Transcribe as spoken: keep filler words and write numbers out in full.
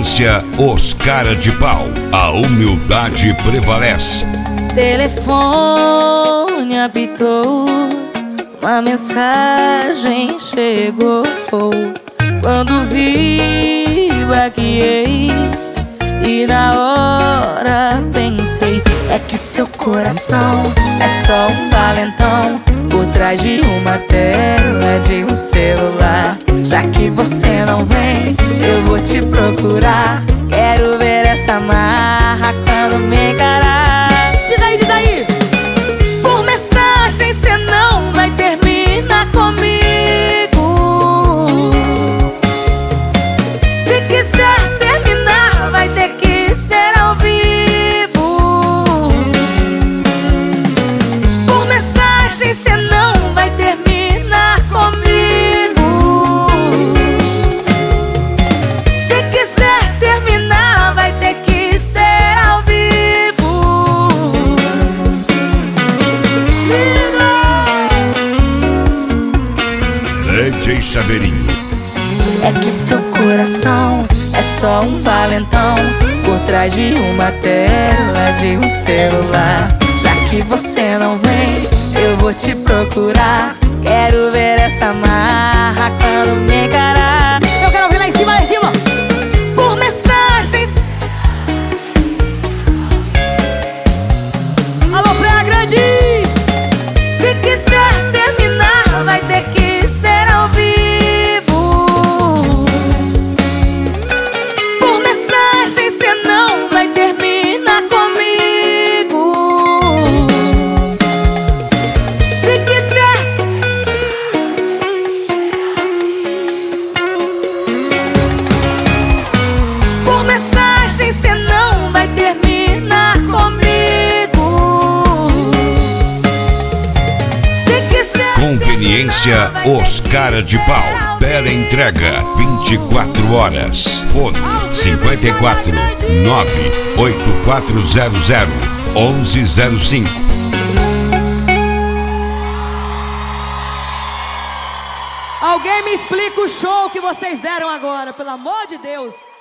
Conveniência, os cara de pau. A humildade prevalece. Telefone apitou, uma mensagem chegou. Quando vi, baqueei e na hora pensei: é que seu coração é só um valentão por trás de uma tela de um celular. Já que você não vem, eu vou te procurar. Quero ver essa marra quando me encarar. Diz aí, diz aí! Por mensagem cê não vai terminar comigo. Se quiser terminar, vai ter que ser ao vivo. Por mensagem cê não vai terminar comigo. Se quiser terminar, vai ter que ser ao vivo. D J Chaveirinho. É que seu coração é só um valentão por trás de uma tela de um celular. Já que você não vem, eu vou te procurar. Quero ver essa marra quando me encarar. Eu quero ver lá em cima, lá em cima. Por mensagem. Alô, Praia Grande! Se quiser terminar, vai ter que ser ao vivo. Por mensagem cê não vai terminar comigo. Se quiser. Por mensagem cê não vai terminar comigo. Se quiser. Conveniência, os cara de pau. Bela entrega, vinte e quatro horas. Fone cinquenta e quatro, nove oito quatro zero zero, onze zero cinco. Alguém me explica o show que vocês deram agora, pelo amor de Deus.